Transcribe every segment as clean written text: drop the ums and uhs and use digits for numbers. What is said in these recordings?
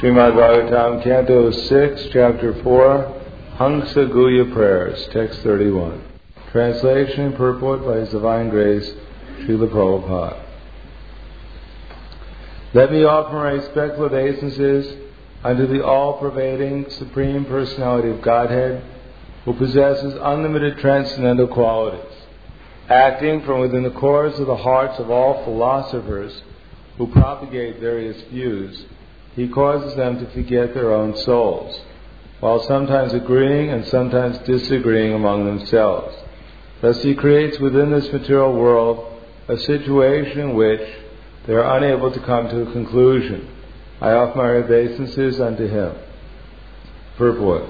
Srimad Bhagavatam, Canto 6, Chapter 4, Hangsa Guhya Prayers, Text 31. Translation and purport by His Divine Grace, Srila Prabhupada. Let me offer my respectful obeisances unto the all-pervading Supreme Personality of Godhead, who possesses unlimited transcendental qualities. Acting from within the cores of the hearts of all philosophers who propagate various views, He causes them to forget their own souls, while sometimes agreeing and sometimes disagreeing among themselves. Thus He creates within this material world a situation in which they are unable to come to a conclusion. I offer my obeisances unto Him. Purport.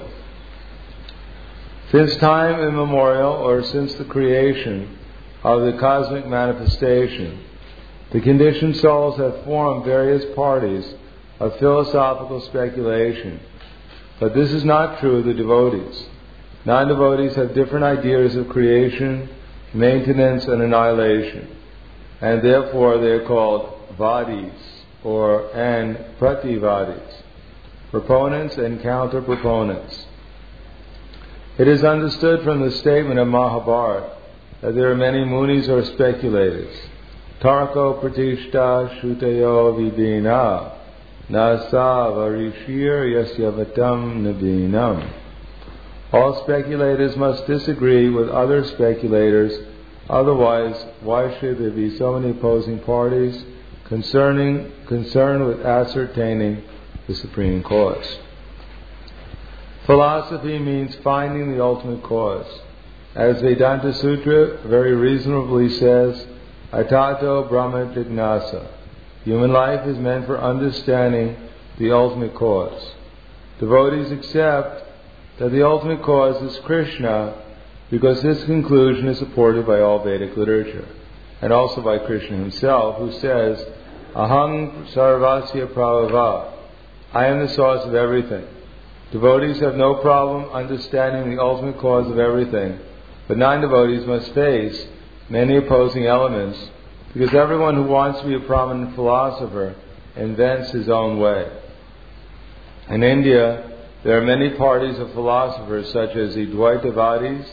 Since time immemorial, or since the creation of the cosmic manifestation, the conditioned souls have formed various parties of philosophical speculation. But this is not true of the devotees. Non-devotees have different ideas of creation, maintenance, and annihilation, and therefore they are called vadis and prativadis, proponents and counter-proponents. It is understood from the statement of Mahabharata that there are many munis or speculators. Tarko pratishta shutayo vidina nasa varishir yasyavatam nabinam. All speculators must disagree with other speculators, otherwise why should there be so many opposing parties concerned with ascertaining the supreme cause? Philosophy means finding the ultimate cause. As Vedanta Sutra very reasonably says, Atato Brahma Jignasa. Human life is meant for understanding the ultimate cause. Devotees accept that the ultimate cause is Krishna because this conclusion is supported by all Vedic literature, and also by Krishna Himself, who says, Aham Sarvasya Prabhava. I am the source of everything. Devotees have no problem understanding the ultimate cause of everything, but non-devotees must face many opposing elements because everyone who wants to be a prominent philosopher invents his own way. In India, there are many parties of philosophers such as Advaitavadis,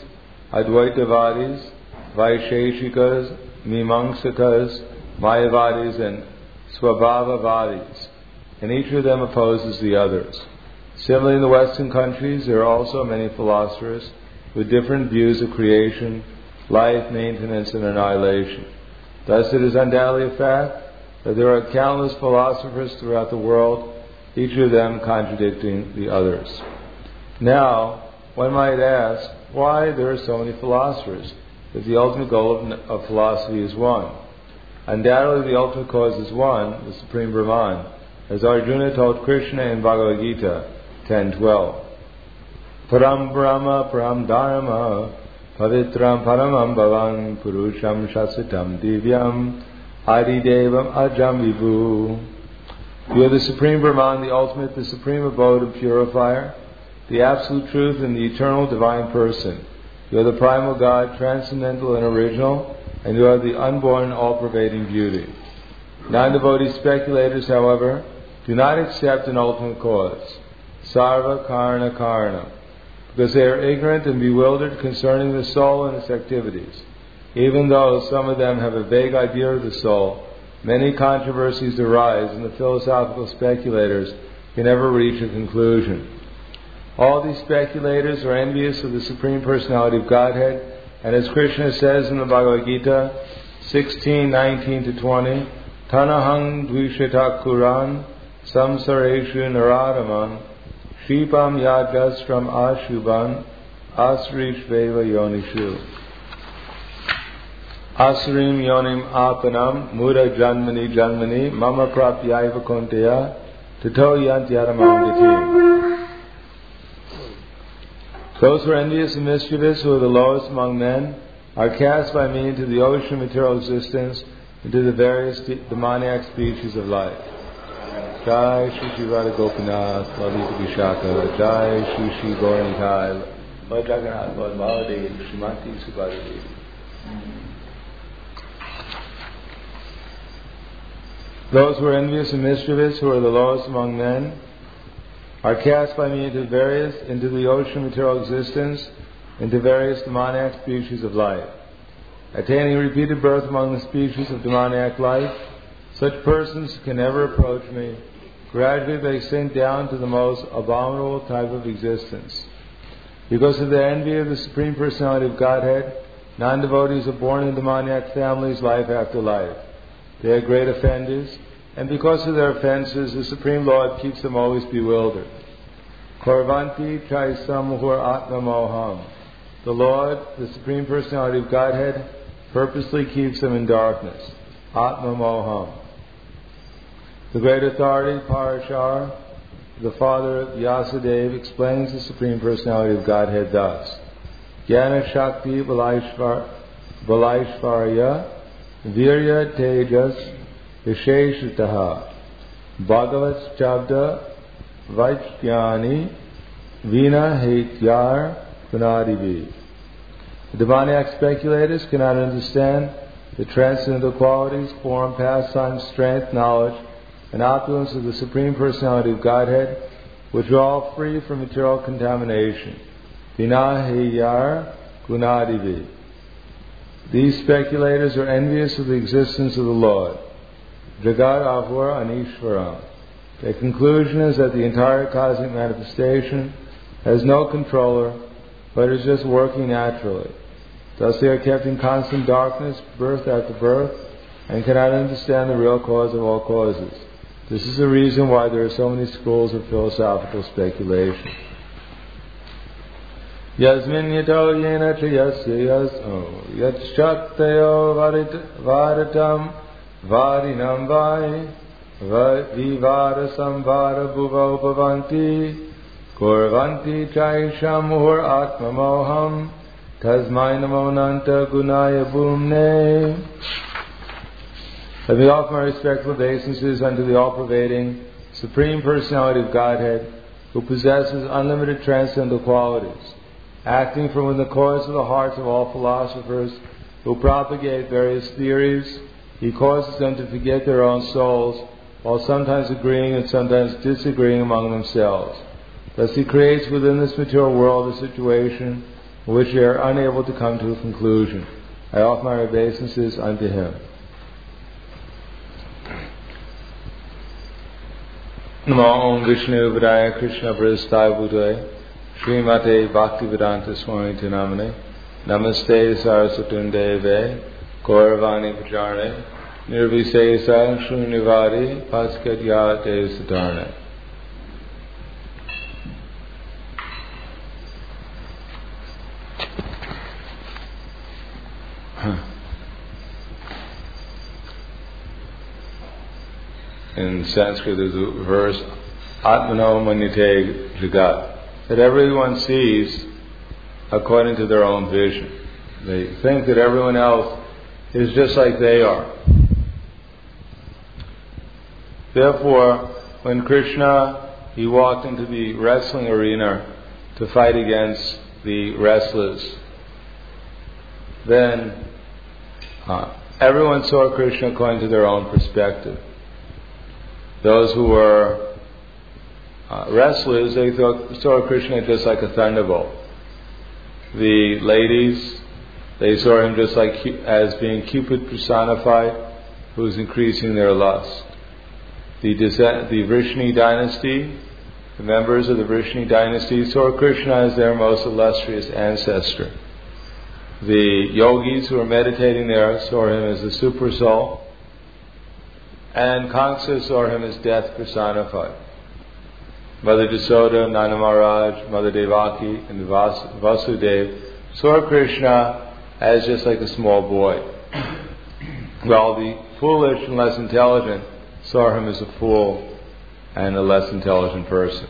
Vaisheshikas, Mimamsakas, Mayavadis, and Swabhavavadis, and each of them opposes the others. Similarly, in the Western countries, there are also many philosophers with different views of creation, life, maintenance, and annihilation. Thus, it is undoubtedly a fact that there are countless philosophers throughout the world, each of them contradicting the others. Now, one might ask, why there are so many philosophers, if the ultimate goal of philosophy is one? Undoubtedly, the ultimate cause is one, the Supreme Brahman, as Arjuna told Krishna in Bhagavad Gita 10:12. Param Brahma Param Dharma Pavitram Paramam Bhavan Purusham Shasvatam Divyam Adidevam Ajam Vibhu. You are the Supreme Brahman, the ultimate, the supreme abode and purifier, the absolute truth and the eternal divine person. You are the primal God, transcendental and original, and you are the unborn, all-pervading beauty. Non-devotee speculators, however, do not accept an ultimate cause, sarva karna karna, because they are ignorant and bewildered concerning the soul and its activities. Even though some of them have a vague idea of the soul, many controversies arise and the philosophical speculators can never reach a conclusion. All these speculators are envious of the Supreme Personality of Godhead, and as Krishna says in the Bhagavad Gita 16:19-20, Tanahang dvishata kuran samsareshu naradaman shipam yadastram ashubhan asrishveva yonishu asrim yonim apanam mura janmani mama prapyaiva konteya tato yantyaramam gati. Those who are envious and mischievous, who are the lowest among men, are cast by me into the ocean of material existence, into the various demoniac species of life. Jai Shri Shri Radha Gopinath, Lalita Vishaka, Jai Shri Shri Gauranikai, Lord Jagannath, Lord Maladev, Srimati Subhadri. Those who are envious and mischievous, who are the lowest among men, are cast by me into the ocean of material existence, into various demoniac species of life. Attaining repeated birth among the species of demoniac life, such persons can never approach me. Gradually they sink down to the most abominable type of existence. Because of their envy of the Supreme Personality of Godhead, non-devotees are born in demoniac families life after life. They are great offenders, and because of their offenses, the Supreme Lord keeps them always bewildered. Korvanti chaisamuhur atmamoham. The Lord, the Supreme Personality of Godhead, purposely keeps them in darkness. Atmamoham. The great authority, Parashar, the father of Vyasadeva, explains the Supreme Personality of Godhead thus. Jnana Shakti Balaishvarya Virya Tejas Visheshataha Bhagavat Chabda Vajjnani Vina Hetyar Gunadivi. The demoniac speculators cannot understand the transcendental qualities, form, pastime, strength, knowledge, and opulence of the Supreme Personality of Godhead, which are all free from material contamination. Vinahiyar Gunadivi. These speculators are envious of the existence of the Lord. Jagat Avur Anishvaram. Their conclusion is that the entire cosmic manifestation has no controller, but is just working naturally. Thus they are kept in constant darkness, birth after birth, and cannot understand the real cause of all causes. This is the reason why there are so many schools of philosophical speculation. Yasmin yato yena chayasya yaso yatshaktayo varitam varinam vai vivara samvara bhuvo bhavanti korvanti chaishamuhur atmamoham tasmai namonanta gunaya bhumne. Let me offer my respectful obeisances unto the all-pervading Supreme Personality of Godhead, who possesses unlimited transcendental qualities, acting from within the cause of the hearts of all philosophers who propagate various theories. He causes them to forget their own souls, while sometimes agreeing and sometimes disagreeing among themselves. Thus he creates within this material world a situation in which they are unable to come to a conclusion. I offer my obeisances unto him. Namo Om Vishnu Vidaya Krishna Prasthaya Bhutaya Srimate Bhaktivedanta Swami Tinamane Namaste Saraswatundeve Gauravani Pajarne Nirvisesa Shrunivari Paskadyate Sadarne. In Sanskrit there's a verse, Atmano Manyate Jagat, that everyone sees according to their own vision. They think that everyone else is just like they are. Therefore, when Krishna, he walked into the wrestling arena to fight against the wrestlers, then everyone saw Krishna according to their own perspective. Those who were wrestlers, they saw Krishna just like a thunderbolt. The ladies, they saw him just like as being Cupid personified, who's increasing their lust. The Vrishni dynasty, the members of the Vrishni dynasty, saw Krishna as their most illustrious ancestor. The yogis who were meditating there saw him as the super soul. And Kamsa saw him as death personified. Mother Jasoda, Nanda Maharaj, Mother Devaki, and Vasudeva saw Krishna as just like a small boy. While the foolish and less intelligent saw him as a fool and a less intelligent person.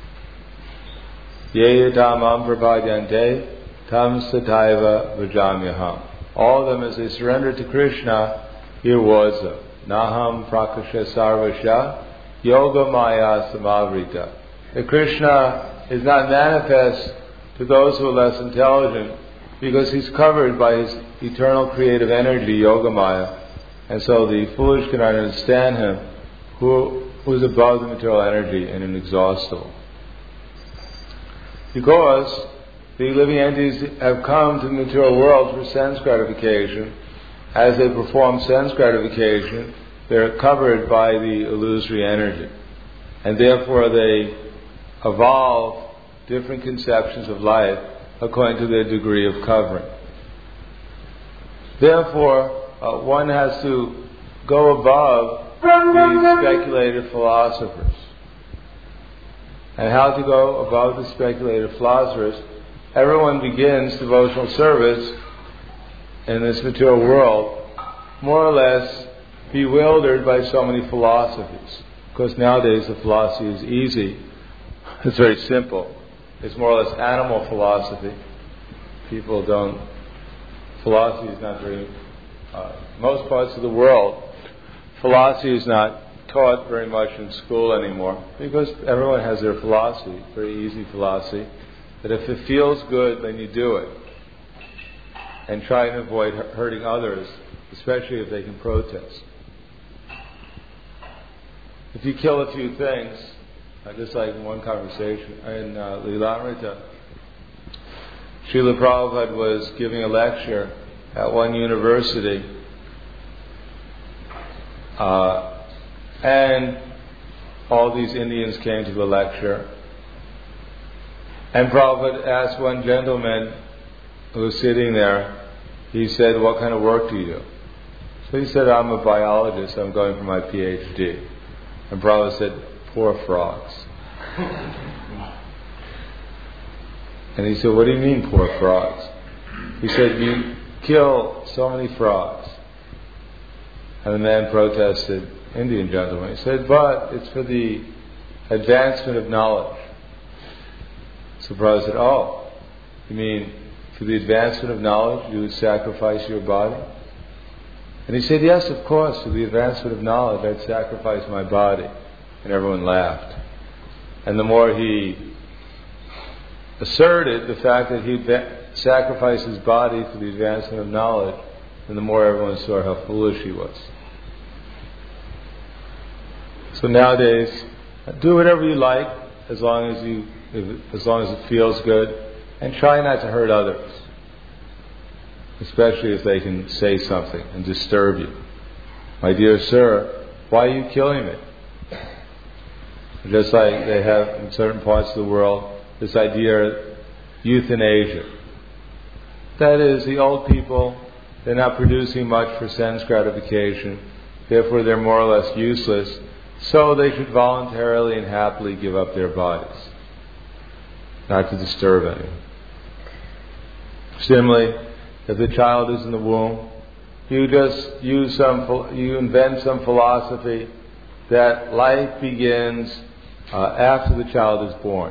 Ye tamam prapadyante tam sataiva vajamyaham. All of them, as they surrendered to Krishna, he rewards them. Naham prakasha sarvasya yoga maya samavrita. That Krishna is not manifest to those who are less intelligent because he's covered by his eternal creative energy, yoga maya, and so the foolish cannot understand him, who is above the material energy and inexhaustible. because the living entities have come to the material world for sense gratification. As they perform sense gratification, they're covered by the illusory energy. And therefore they evolve different conceptions of life according to their degree of covering. Therefore, one has to go above the speculative philosophers. And how to go above the speculative philosophers? Everyone begins devotional service in this material world more or less bewildered by so many philosophies. Because nowadays the philosophy is easy. It's very simple. It's more or less animal philosophy. Philosophy is not very, most parts of the world, philosophy is not taught very much in school anymore because everyone has their philosophy, very easy philosophy, that if it feels good, then you do it. And try and avoid hurting others, especially if they can protest. If you kill a few things, just like in one conversation in Lilamrita, Srila Prabhupada was giving a lecture at one university, and all these Indians came to the lecture. And Prabhupada asked one gentleman who was sitting there, he said, "What kind of work do you do?" So he said, "I'm a biologist, I'm going for my PhD." And Prabhupada said, "Poor frogs." And he said, "What do you mean, poor frogs?" He said, "You kill so many frogs." And the man protested, Indian gentleman. He said, "But it's for the advancement of knowledge." So Prabhupada said, "Oh, you mean for the advancement of knowledge you would sacrifice your body?" And he said, "Yes, of course, for the advancement of knowledge I'd sacrifice my body." And everyone laughed. And the more he asserted the fact that he'd sacrifice his body for the advancement of knowledge, and the more everyone saw how foolish he was. So nowadays, do whatever you like as long as it feels good, and try not to hurt others, especially if they can say something and disturb you. "My dear sir, why are you killing me?" Just like they have in certain parts of the world this idea of euthanasia. That is, the old people, they're not producing much for sense gratification, therefore they're more or less useless, so they should voluntarily and happily give up their bodies, not to disturb anyone. Similarly, if the child is in the womb, you just you invent some philosophy that life begins after the child is born.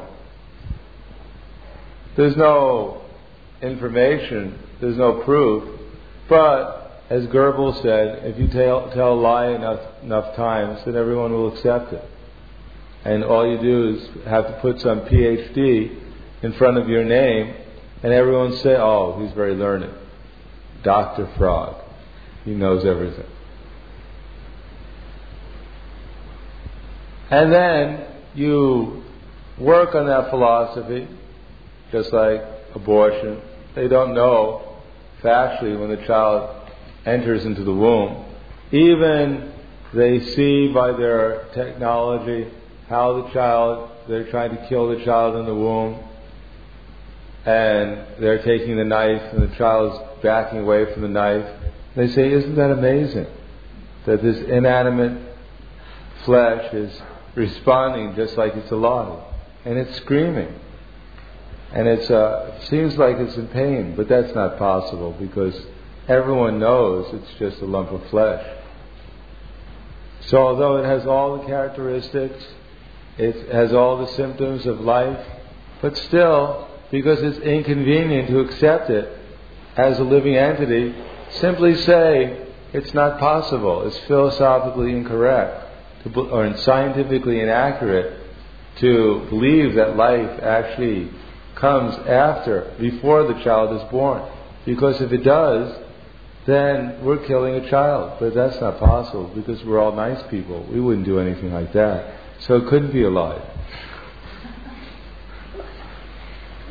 There's no information, there's no proof, but as Goebbels said, if you tell a lie enough times, then everyone will accept it. And all you do is have to put some PhD in front of your name, and everyone will say, "Oh, he's very learned. Dr. Frog. He knows everything." And then you work on that philosophy, just like abortion. They don't know factually when the child enters into the womb. Even they see by their technology how they're trying to kill the child in the womb, and they're taking the knife and the child's backing away from the knife. They say, "Isn't that amazing? That this inanimate flesh is responding just like it's alive. And it's screaming. And it seems like it's in pain, but that's not possible because everyone knows it's just a lump of flesh." So although it has all the characteristics, it has all the symptoms of life, but still, because it's inconvenient to accept it as a living entity, simply say it's not possible, it's philosophically incorrect, or scientifically inaccurate to believe that life actually comes before the child is born. Because if it does, then we're killing a child. But that's not possible because we're all nice people. We wouldn't do anything like that. So it couldn't be alive.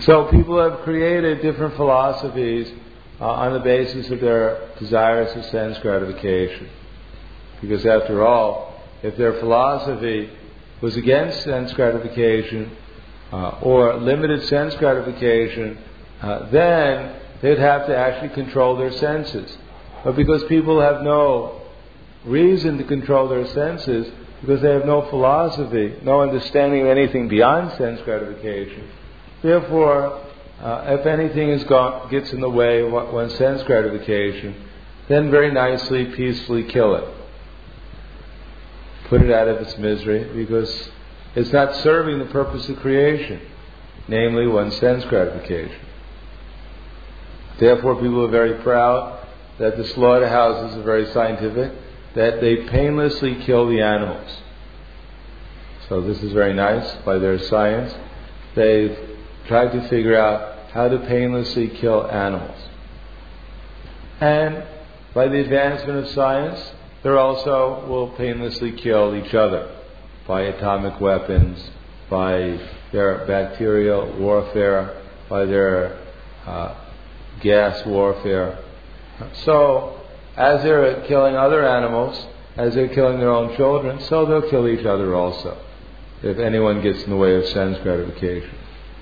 So people have created different philosophies on the basis of their desires for sense gratification. Because after all, if their philosophy was against sense gratification or limited sense gratification, then they'd have to actually control their senses. But because people have no reason to control their senses, because they have no philosophy, no understanding of anything beyond sense gratification, therefore, if anything gets in the way of one's sense gratification, then very nicely, peacefully kill it. Put it out of its misery, because it's not serving the purpose of creation, namely one's sense gratification. Therefore, people are very proud that the slaughterhouses are very scientific, that they painlessly kill the animals. So this is very nice. By their science, they've tried to figure out how to painlessly kill animals. And by the advancement of science, they also will painlessly kill each other by atomic weapons, by their bacterial warfare, by their gas warfare. So, as they're killing other animals, as they're killing their own children, so they'll kill each other also, if anyone gets in the way of sense gratification.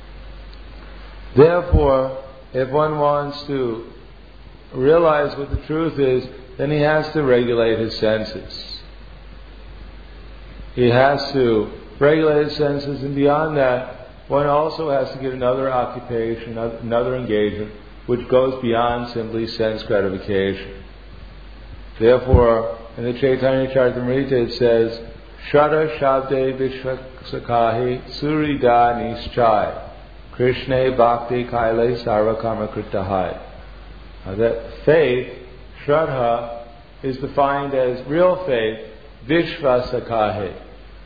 Therefore, if one wants to realize what the truth is, then he has to regulate his senses. He has to regulate his senses, and beyond that, one also has to get another occupation, another engagement, which goes beyond simply sense gratification. Therefore, in the Chaitanya Charitamrita it says, Shara Shabde Vishvasakahi Surida Nischai Krishna Bhakti Kaile Sarvakama Kritahai. That faith, Shraddha, is defined as real faith, Vishvasakahi.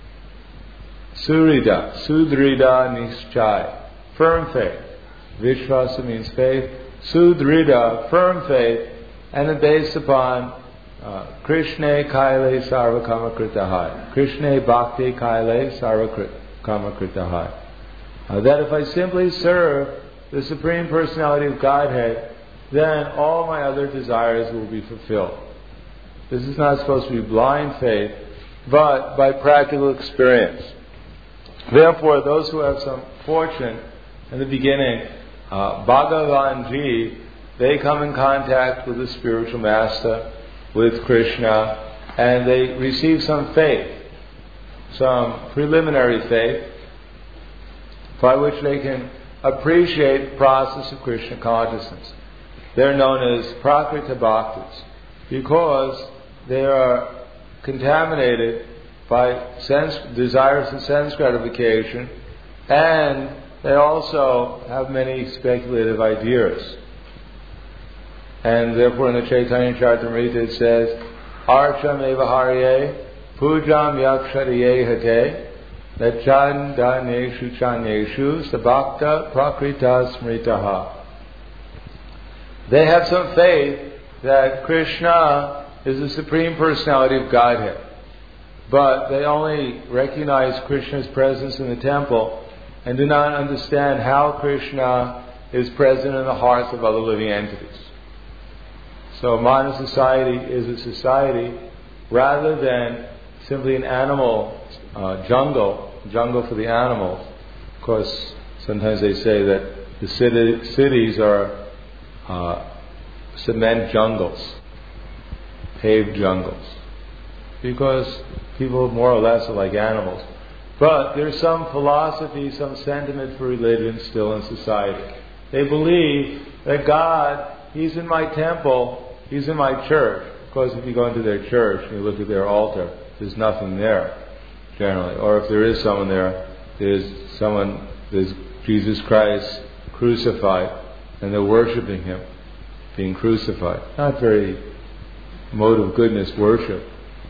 Surida, Sudrida Nischai, firm faith. Vishvasa means faith. Sudrida, firm faith, and it's based upon Krishna Kaile Sarvakama Kritahai. Krishna Bhakti Kaile Sarvakama Kritahai. That if I simply serve the Supreme Personality of Godhead, then all my other desires will be fulfilled. This is not supposed to be blind faith, but by practical experience. Therefore, those who have some fortune in the beginning, Bhagavan Ji, they come in contact with the spiritual master, with Krishna, and they receive some faith, some preliminary faith, by which they can appreciate the process of Krishna consciousness. They're known as Prakrita Bhaktas because they are contaminated by desires and sense gratification, and they also have many speculative ideas. And therefore in the Chaitanya Charitamrita it says, Archam eva harye, pujam yakshariye hate, Nachandaneshu chaneshu sabhakta prakrita smritaha. They have some faith that Krishna is the Supreme Personality of Godhead, but they only recognize Krishna's presence in the temple and do not understand how Krishna is present in the hearts of other living entities. So modern society is a society rather than simply an animal jungle for the animals. Of course, sometimes they say that the cities are cement jungles, paved jungles, because people more or less are like animals. But there's some philosophy, some sentiment for religion still in society. They believe that God, He's in my temple, He's in my church. Of course, if you go into their church and you look at their altar, there's nothing there, generally. Or if there is someone there, there's Jesus Christ crucified, and they're worshipping Him, being crucified. Not very mode of goodness worship.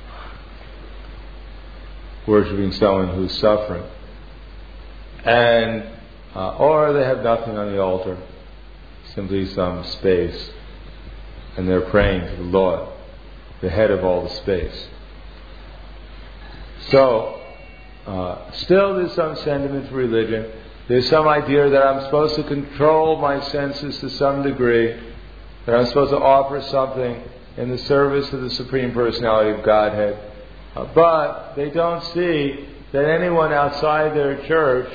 Worshipping someone who's suffering. And or they have nothing on the altar, simply some space, and they're praying to the Lord, the head of all the space. So, still there's some sentiment for religion, There's some idea that I'm supposed to control my senses to some degree, that I'm supposed to offer something in the service of the Supreme Personality of Godhead. But they don't see that anyone outside their church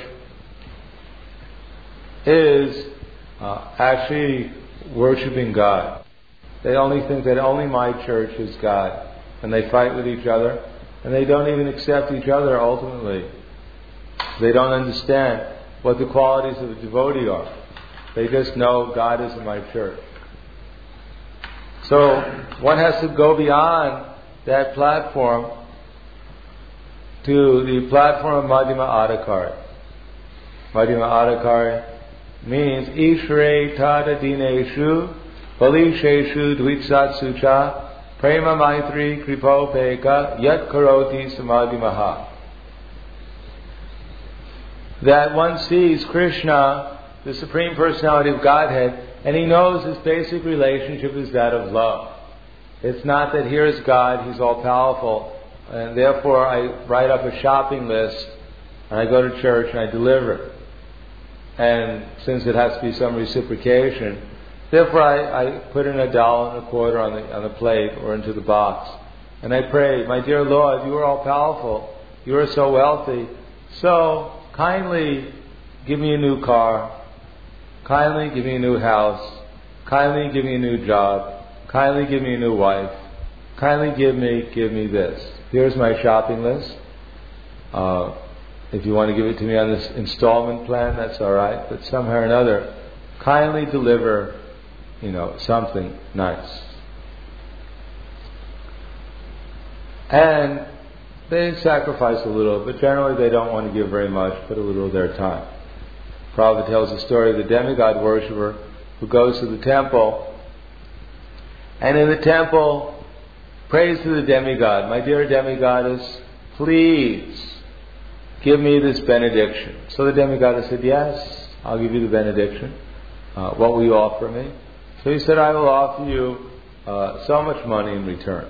is actually worshiping God. They only think that only my church is God. And they fight with each other. And they don't even accept each other ultimately. They don't understand what the qualities of a devotee are. They just know God is in my church. So one has to go beyond that platform to the platform of Madhyama Adhikari. Madhyama Adhikari means Ishre Tada Dineshu Balisheshu Dvitsatsu Cha Prema Maitri Kripo Peka Yat Karoti Samadhi Maha. That one sees Krishna, the Supreme Personality of Godhead, and he knows his basic relationship is that of love. It's not that here's God, He's all-powerful, and therefore I write up a shopping list, and I go to church and I deliver it. And since it has to be some reciprocation, therefore I put in $1.25 on the plate or into the box. And I pray, my dear Lord, you are all-powerful, you are so wealthy, so kindly give me a new car, kindly give me a new house, kindly give me a new job, kindly give me a new wife, kindly give me this. Here's my shopping list. If you want to give it to me on this installment plan, that's all right. But somehow or another, kindly deliver, something nice. And they sacrifice a little, but generally they don't want to give very much, but a little of their time. Prabhupada tells the story of the demigod worshipper who goes to the temple, and in the temple prays to the demigod, my dear demigoddess, please give me this benediction. So the demigoddess said, yes, I'll give you the benediction. What will you offer me? So he said, I will offer you so much money in return.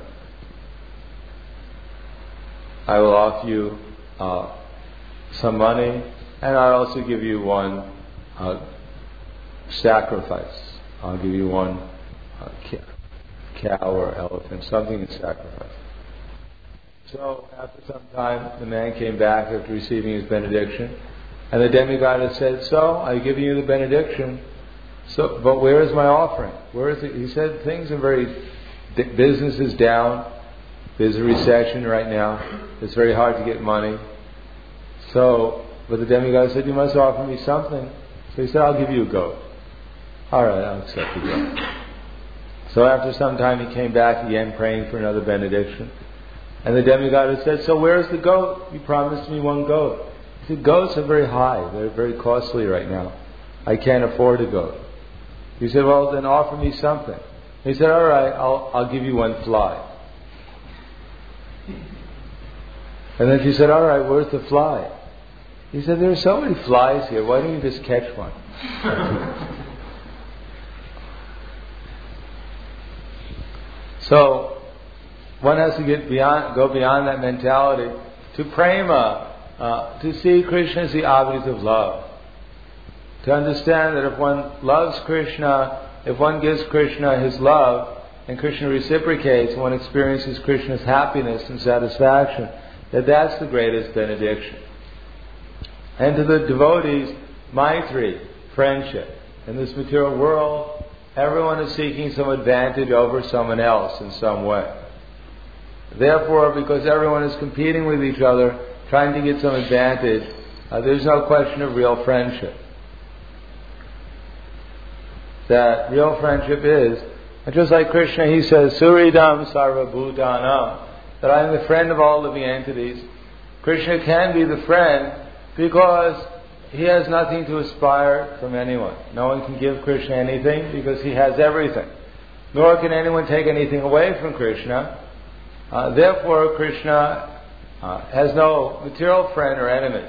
I will offer you some money, and I'll also give you one sacrifice. I'll give you one cow or elephant, something in sacrifice. So after some time, the man came back after receiving his benediction, and the demigod said, so, I've given you the benediction, but where is my offering? Where is it? He said, business is down, there's a recession right now, it's very hard to get money. But the demigod said, you must offer me something. So he said, I'll give you a goat. All right, I'll accept the goat. So after some time he came back again praying for another benediction. And the demigod said, so where's the goat? You promised me one goat. He said, goats are very high. They're very costly right now. I can't afford a goat. He said, well, then offer me something. He said, all right, I'll give you one fly. And then she said, all right, where's the fly? He said, there are so many flies here. Why don't you just catch one? So one has to go beyond that mentality to prema, to see Krishna as the object of love. To understand that if one loves Krishna, if one gives Krishna his love, and Krishna reciprocates, one experiences Krishna's happiness and satisfaction, that's the greatest benediction. And to the devotees, Maitri, friendship. In this material world, everyone is seeking some advantage over someone else in some way. Therefore, because everyone is competing with each other, trying to get some advantage, there's no question of real friendship. That real friendship is, and just like Krishna, he says, Suridam Sarva Bhutanam, that I am the friend of all living entities. Krishna can be the friend because he has nothing to aspire from anyone. No one can give Krishna anything because he has everything. Nor can anyone take anything away from Krishna. Therefore, Krishna has no material friend or enemy.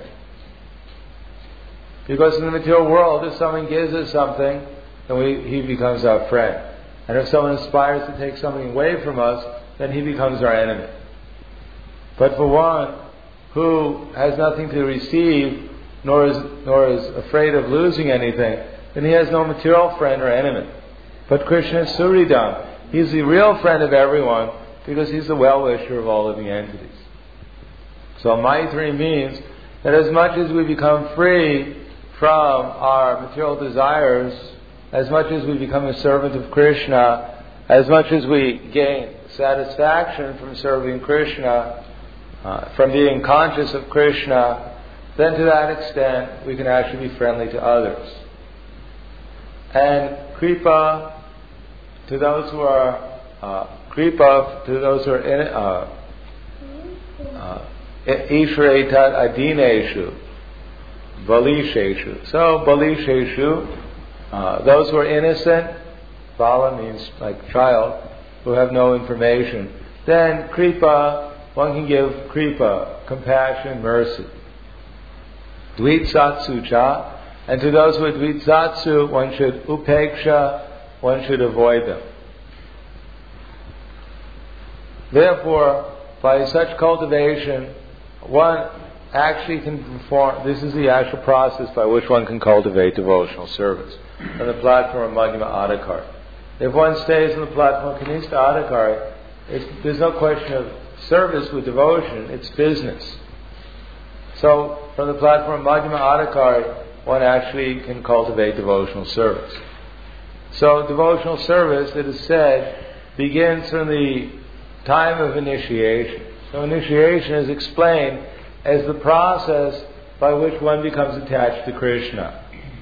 Because in the material world, if someone gives us something, then he becomes our friend. And if someone aspires to take something away from us, then he becomes our enemy. But for one who has nothing to receive, nor is afraid of losing anything, then he has no material friend or enemy. But Krishna is Suridam. He's the real friend of everyone because he's the well-wisher of all living entities. So Maitri means that as much as we become free from our material desires, as much as we become a servant of Krishna, as much as we gain satisfaction from serving Krishna, from being conscious of Krishna, then to that extent we can actually be friendly to others. And kripa to those who are Ishretat adineshu, balisheshu. So balisheshu, those who are innocent, bala means like child, who have no information. Then kripa, one can give kripa, compassion, mercy. Dvitsatsu cha, and to those who are dvitsatsu, one should upeksha, one should avoid them. Therefore, by such cultivation, one actually can perform, this is the actual process by which one can cultivate devotional service on the platform of Madhyama Adhikari. If one stays on the platform of Kanishta Adhikari, there's no question of service with devotion, it's business. So, from the platform of Madhyama Adhikari, one actually can cultivate devotional service. So, devotional service, it is said, begins from the time of initiation. So initiation is explained as the process by which one becomes attached to Krishna.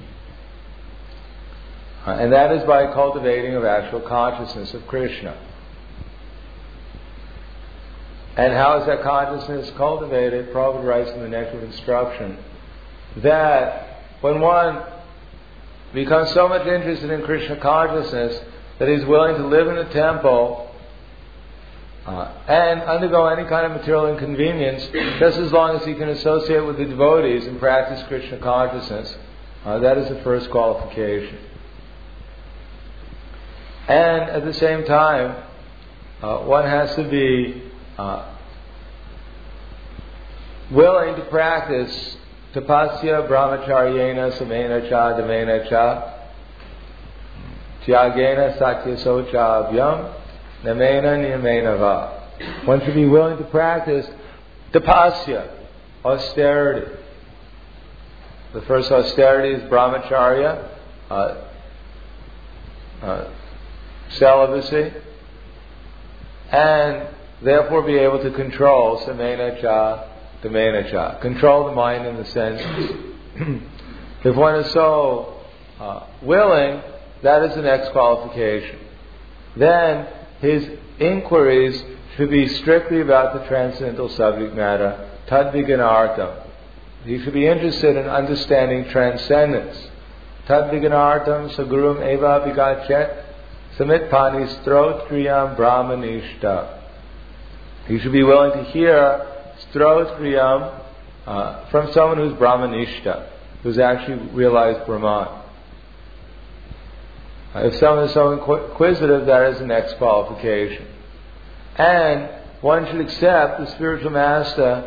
And that is by cultivating of actual consciousness of Krishna. And how is that consciousness cultivated? Prabhupada writes in the Nectar of Instruction that when one becomes so much interested in Krishna consciousness that he's willing to live in a temple and undergo any kind of material inconvenience, just as long as he can associate with the devotees and practice Krishna consciousness, that is the first qualification. And at the same time, one has to be willing to practice tapasya brahmacharyena samena cha damena cha tyagena satya socha abhyam namena niyamena va. One should be willing to practice tapasya, austerity. The first austerity is brahmacharya, celibacy, and therefore be able to control samena cha, damena cha, control the mind and the senses. If one is so willing, that is the next qualification. Then his inquiries should be strictly about the transcendental subject matter, tad-viganartam. He should be interested in understanding transcendence. Tad-viganartam sagurum eva vigachet samitpani strotriyam brahmanishta. He should be willing to hear strotriyam from someone who's brahmanishta, who's actually realized Brahman. If someone is so inquisitive, that is the next qualification. And one should accept the spiritual master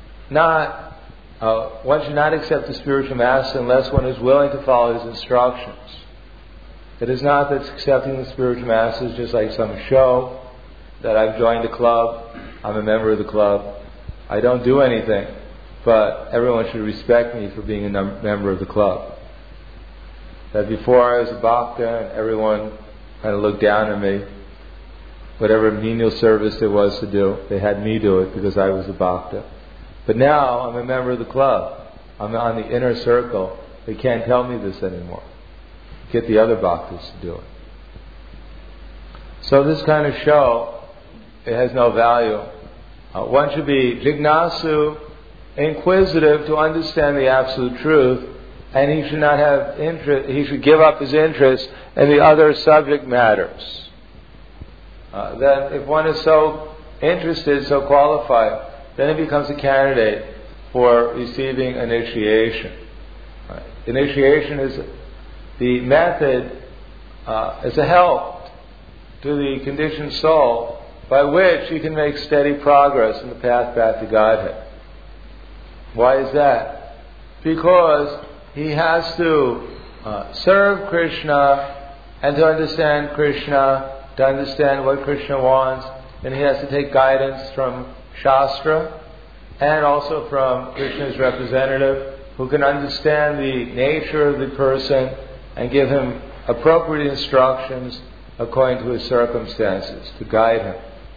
one should not accept the spiritual master unless one is willing to follow his instructions. It is not that accepting the spiritual master is just like some show, that I've joined a club, I'm a member of the club, I don't do anything, but everyone should respect me for being a member of the club. That before I was a bhakta and everyone kind of looked down on me, whatever menial service there was to do, they had me do it because I was a bhakta. But now I'm a member of the club. I'm on the inner circle. They can't tell me this anymore. Get the other bhaktas to do it. So this kind of show, it has no value. One should be jignasu, inquisitive to understand the absolute truth, and he should not have interest. He should give up his interest in the other subject matters. That if one is so interested, so qualified, then it becomes a candidate for receiving initiation. Initiation is the method, is a help to the conditioned soul by which he can make steady progress in the path back to Godhead. Why is that? because he has to serve Krishna and to understand Krishna, to understand what Krishna wants. Then he has to take guidance from Shastra and also from Krishna's representative, who can understand the nature of the person and give him appropriate instructions according to his circumstances, to guide him.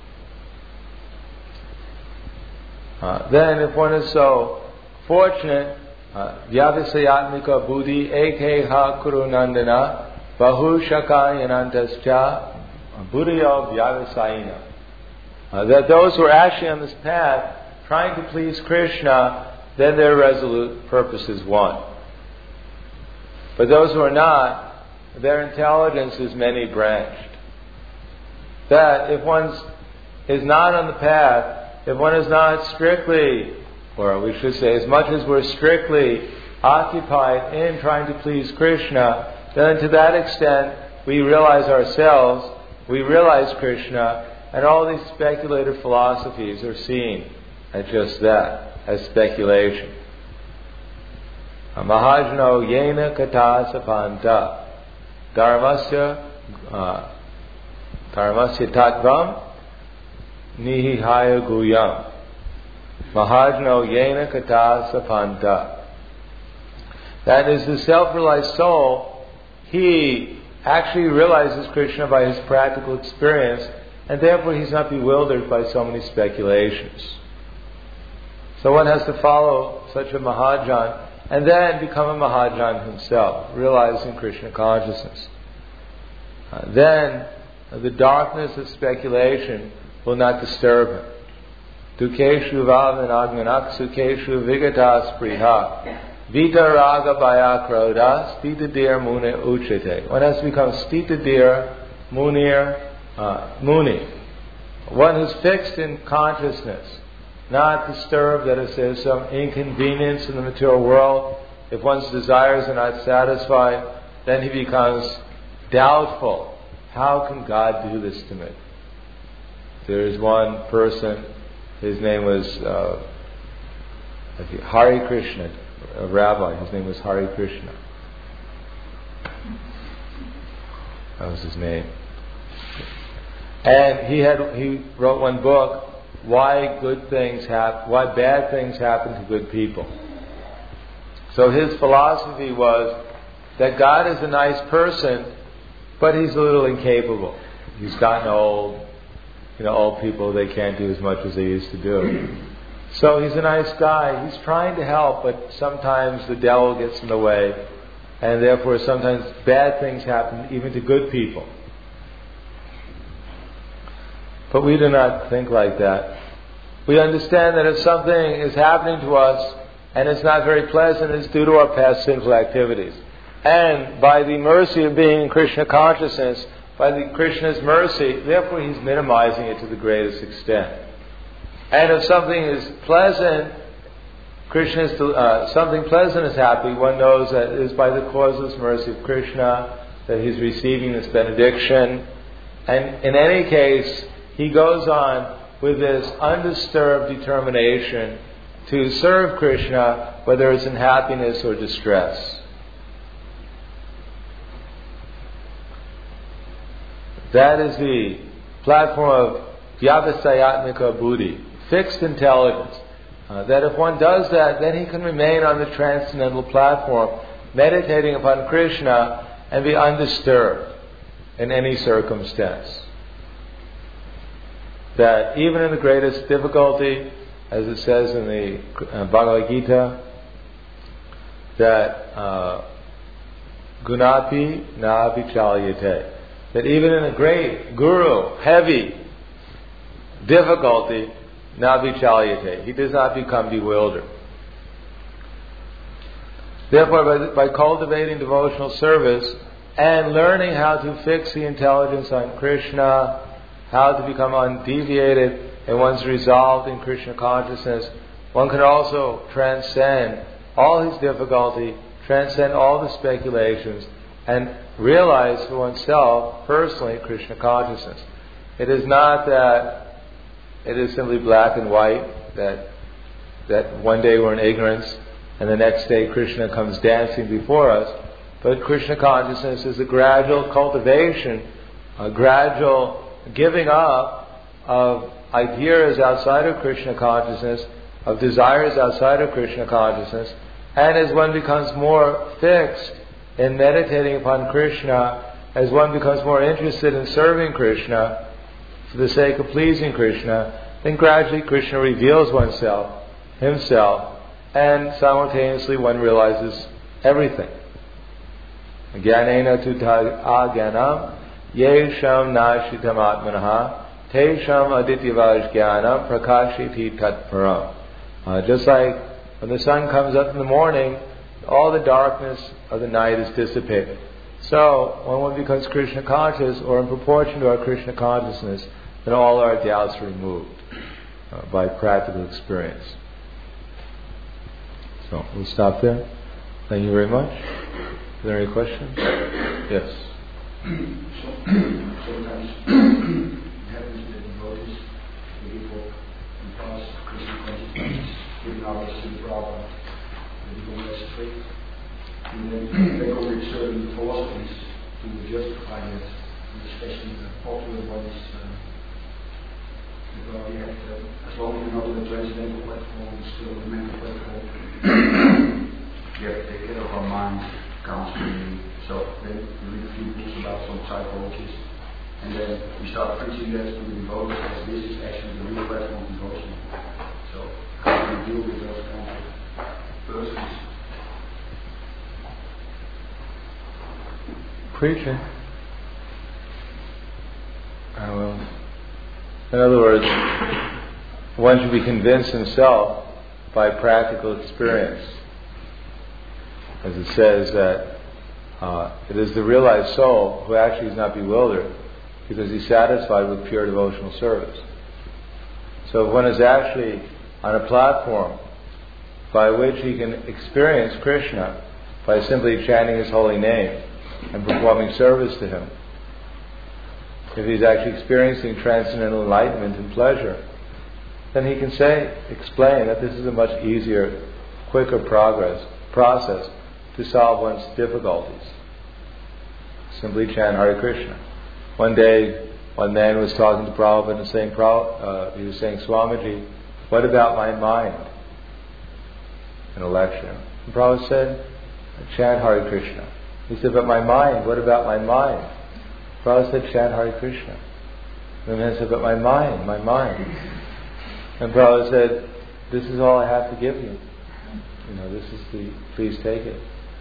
Then, if one is so fortunate, Vyavisayatmika buddhi ekeha kurunandana bahu shakayanantascha buddhiyo vyavisayina. That those who are actually on this path, trying to please Krishna, then their resolute purpose is one. But those who are not, their intelligence is many-branched. That if one is not on the path, if one is not strictly, or we should say, as much as we're strictly occupied in trying to please Krishna, then to that extent we realize ourselves, we realize Krishna, and all these speculative philosophies are seen as just that, as speculation. Mahajno yena kata sapanta dharmasya tattvam nihihaya guyam. Mahajno yena kata sapanta. That is, the self-realized soul, he actually realizes Krishna by his practical experience, and therefore he's not bewildered by so many speculations. So one has to follow such a Mahajan and then become a Mahajan himself, realizing Krishna consciousness. Then the darkness of speculation will not disturb him. Dukeshu vavanagmanak sukeshu vigatas priha vita raga baya krodas stita dir mune uchite. One has to become stita dir muni. One who's fixed in consciousness, not disturbed that if there's some inconvenience in the material world, if one's desires are not satisfied, then he becomes doubtful. How can God do this to me? There is one person, his name was Hari Krishna, a rabbi, his name was Hari Krishna. That was his name. And he wrote one book, why bad things happen to good people. So his philosophy was that God is a nice person, but he's a little incapable. He's gotten old. Old people, they can't do as much as they used to do. So he's a nice guy. He's trying to help, but sometimes the devil gets in the way, and therefore sometimes bad things happen even to good people. But we do not think like that. We understand that if something is happening to us and it's not very pleasant, it's due to our past sinful activities. And by the mercy of being in Krishna consciousness, by Krishna's mercy, therefore he's minimizing it to the greatest extent. And if something is pleasant, something pleasant is happening, one knows that it is by the causeless mercy of Krishna that he's receiving this benediction. And in any case, he goes on with this undisturbed determination to serve Krishna, whether it's in happiness or distress. That is the platform of Vyavasayatmika buddhi, fixed intelligence. That if one does that, then he can remain on the transcendental platform, meditating upon Krishna and be undisturbed in any circumstance. That even in the greatest difficulty, as it says in the Bhagavad Gita, that gunapi na vichalyate, that even in a great guru, heavy difficulty, na vichalyate, he does not become bewildered. Therefore, by cultivating devotional service and learning how to fix the intelligence on Krishna, how to become undeviated in one's resolve in Krishna consciousness, one can also transcend all his difficulty, transcend all the speculations, and realize for oneself personally Krishna consciousness. It is not that it is simply black and white, that one day we're in ignorance and the next day Krishna comes dancing before us. But Krishna consciousness is a gradual cultivation, a gradual giving up of ideas outside of Krishna consciousness, of desires outside of Krishna consciousness, and as one becomes more fixed in meditating upon Krishna, as one becomes more interested in serving Krishna for the sake of pleasing Krishna, then gradually Krishna reveals himself, and simultaneously one realizes everything. Jnanena tuta agyanam yesham nashitam atmanaha tesham adityavaj jnanam prakashiti tatparam. Just like when the sun comes up in the morning, all the darkness of the night is dissipated. So, when one becomes Krishna conscious, or in proportion to our Krishna consciousness, then all our doubts are removed by practical experience. So, we'll stop there. Thank you very much. Are there any questions? Yes. Sometimes it happens that devotees, people in past Krishna consciousness, giving hours to the Prabhupada, they become less strict. And then they go with certain philosophies to justify that, and especially the popular ones. Well, you have to, as long as you know the transcendental platform is still the mental platform, you have to take care of our mind, counseling. So then you read a few books about some psychologists, and then we start preaching that to the devotees as this is actually the real platform of devotion. So how do you deal with those kinds of persons? Preaching. In other words, one should be convinced himself by practical experience. As it says that it is the realized soul who actually is not bewildered because he's satisfied with pure devotional service. So if one is actually on a platform by which he can experience Krishna by simply chanting his holy name and performing service to him, if he's actually experiencing transcendental enlightenment and pleasure, then he can explain that this is a much easier, quicker process to solve one's difficulties. Simply chant Hare Krishna. One day, one man was talking to Prabhupada and saying, he was saying, Swamiji, what about my mind? In a lecture. And Prabhupada said, chant Hare Krishna. He said, but my mind, what about my mind? Prabhupada said, chant Hare Krishna. And the man said, but my mind. And Prabhupada said, this is all I have to give you. Please take it.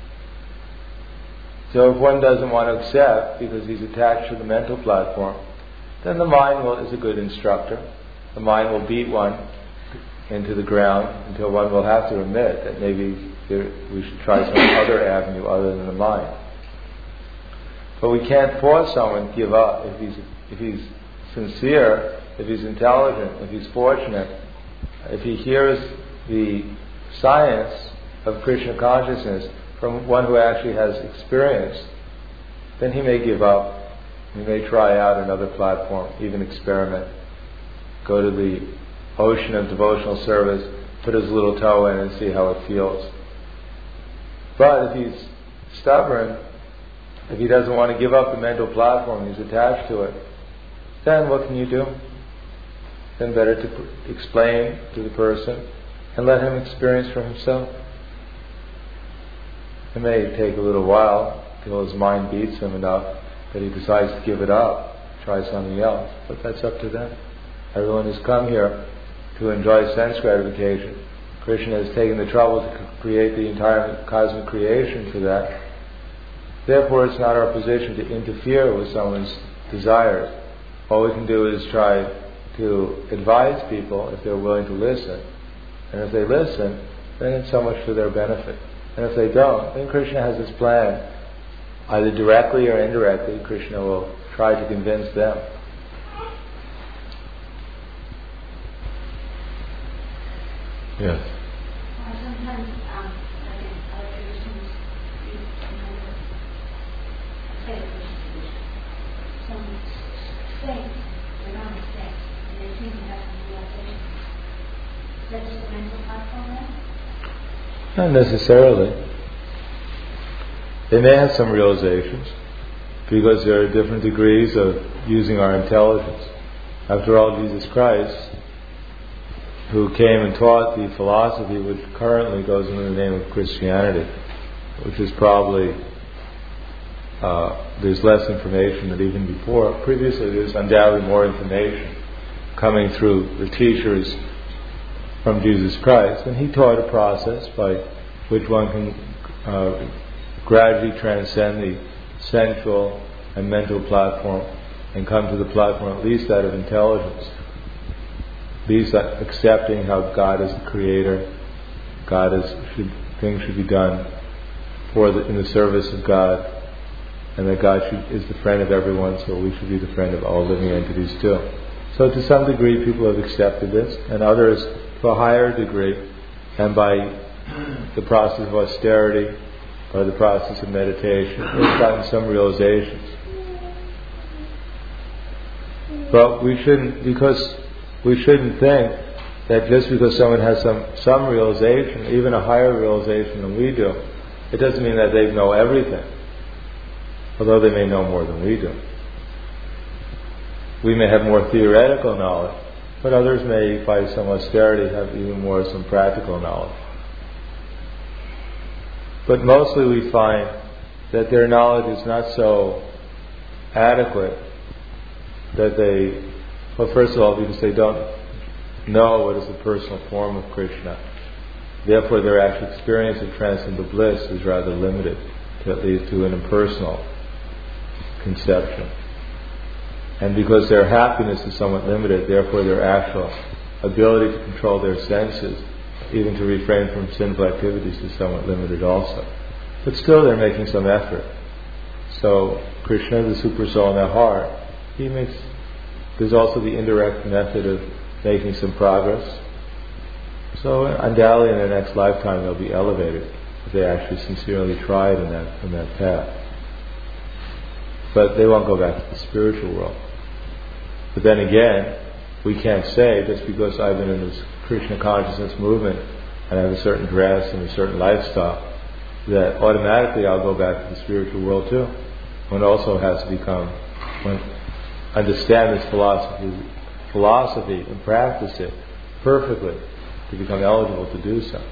So if one doesn't want to accept because he's attached to the mental platform, then the mind is a good instructor. The mind will beat one into the ground until one will have to admit that maybe we should try some other avenue other than the mind. But we can't force someone to give up if he's sincere, if he's intelligent, if he's fortunate, if he hears the science of Krishna consciousness from one who actually has experience, then he may give up. He may try out another platform, even experiment, go to the ocean of devotional service, put his little toe in and see how it feels. But if he's stubborn, if he doesn't want to give up the mental platform, he's attached to it, then what can you do? Then better to explain to the person and let him experience for himself. It may take a little while till his mind beats him enough that he decides to give it up, try something else, but that's up to them. Everyone has come here to enjoy sense gratification. Krishna has taken the trouble to create the entire cosmic creation for that. Therefore, it's not our position to interfere with someone's desires. All we can do is try to advise people if they're willing to listen. And if they listen, then it's so much for their benefit. And if they don't, then Krishna has his plan. Either directly or indirectly, Krishna will try to convince them. Yes. Sometimes, like in other traditions, we say some saints, they're not saints, and they seem to have some realization. Is that just a mental platform then? Not necessarily. They may have some realizations, because there are different degrees of using our intelligence. After all, Jesus Christ, who came and taught the philosophy which currently goes under the name of Christianity, which is probably, there's less information than even before. Previously there's undoubtedly more information coming through the teachers from Jesus Christ, and he taught a process by which one can gradually transcend the sensual and mental platform and come to the platform at least out of intelligence. At least accepting how God is the creator, things should be done in the service of God, and that God is the friend of everyone, so we should be the friend of all living entities too. So to some degree people have accepted this, and others to a higher degree, and by the process of austerity, by the process of meditation, they've gotten some realizations. But we shouldn't think that just because someone has some realization, even a higher realization than we do, it doesn't mean that they know everything, although they may know more than we do. We may have more theoretical knowledge, but others may, by some austerity, have even more some practical knowledge. But mostly we find that their knowledge is not so adequate that first of all, because they don't know what is the personal form of Krishna. Therefore, their actual experience of transcendental bliss is rather limited, at least to an impersonal conception. And because their happiness is somewhat limited, therefore their actual ability to control their senses, even to refrain from sinful activities, is somewhat limited also. But still they're making some effort. So Krishna, the super soul in their heart, there's also the indirect method of making some progress. So undoubtedly in their next lifetime they'll be elevated if they actually sincerely tried in that path. But they won't go back to the spiritual world. But then again, we can't say just because I've been in this Krishna consciousness movement and I have a certain dress and a certain lifestyle that automatically I'll go back to the spiritual world too. One also has to understand this philosophy and practice it perfectly to become eligible to do so.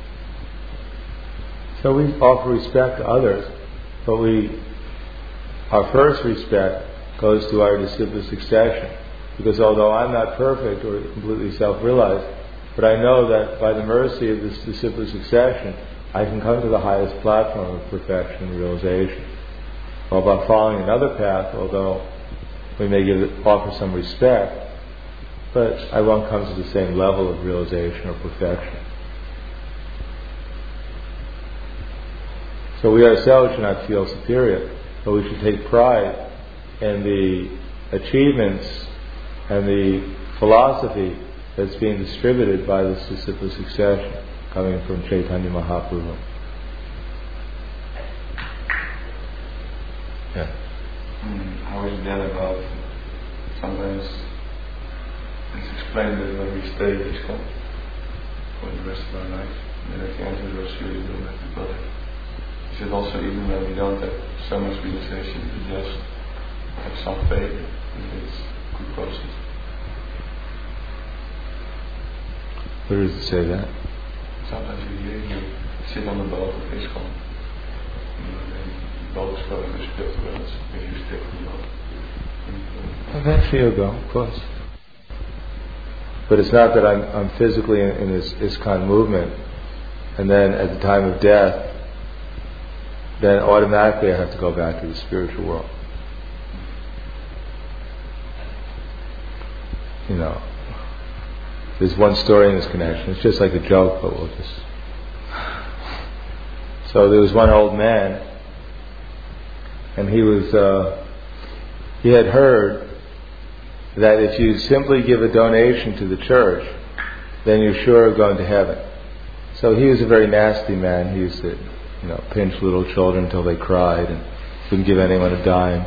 So we offer respect to others, but our first respect goes to our disciplic succession, because although I'm not perfect or completely self-realized, but I know that by the mercy of this disciplic succession, I can come to the highest platform of perfection and realization. While by following another path, although we may offer some respect, but I won't come to the same level of realization or perfection. So we ourselves should not feel superior, but we should take pride in the achievements and the philosophy that's being distributed by this disciplic succession coming from Chaitanya Mahaprabhu. Yeah. How is that about? Sometimes it's explained that when we stay at ISKCON for the rest of our life, then at the end we will surely will have the brother. Is it also even when we don't have so much realization, we just have some faith in this good process? Where does it say that? Sometimes you hear you sit on the boat of ISKCON. The boat is going to split the world if you stick on the boat. Eventually you'll go, of course. But it's not that I'm physically in this ISKCON movement, and then at the time of death, then automatically I have to go back to the spiritual world. There's one story in this connection. It's just like a joke, but we'll just... So there was one old man, and he had heard that if you simply give a donation to the church, then you're sure of going to heaven. So he was a very nasty man. He used to, pinch little children until they cried and wouldn't give anyone a dime.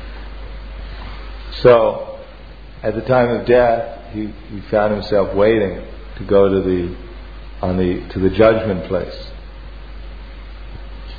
So, at the time of death, he found himself waiting to go to the judgment place.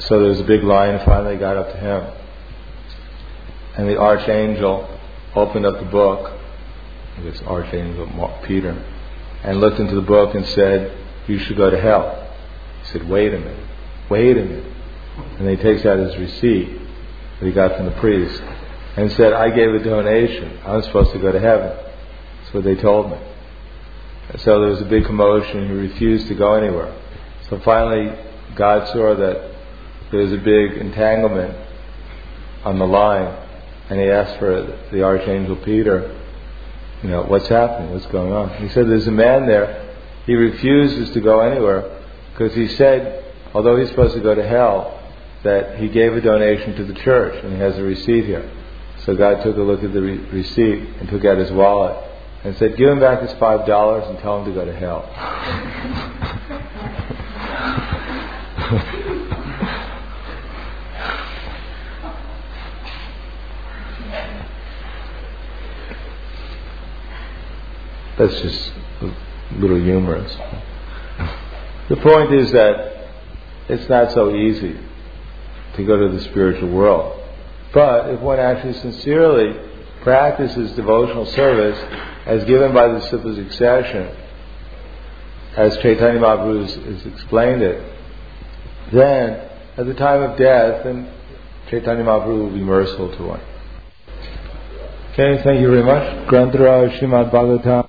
So there was a big line, and finally got up to him. And the archangel opened up the book, I guess Archangel Peter, and looked into the book and said, "You should go to hell." He said, wait a minute. And he takes out his receipt that he got from the priest and said, "I gave a donation. I'm supposed to go to heaven." That's what they told me. So there was a big commotion. He refused to go anywhere. So finally, God saw that there was a big entanglement on the line, and he asked for the Archangel Peter, what's happening? What's going on? He said, there's a man there. He refuses to go anywhere because he said, although he's supposed to go to hell, that he gave a donation to the church, and he has a receipt here. So God took a look at the receipt and took out his wallet and said, give him back his $5 and tell him to go to hell. That's just a little humorous. The point is that it's not so easy to go to the spiritual world. But if one actually sincerely practices devotional service as given by the disciples' succession, as Chaitanya Mahaprabhu has explained it, then at the time of death, then Chaitanya Mahaprabhu will be merciful to one. Okay, thank you very much. Granthara Srimad Bhagavatam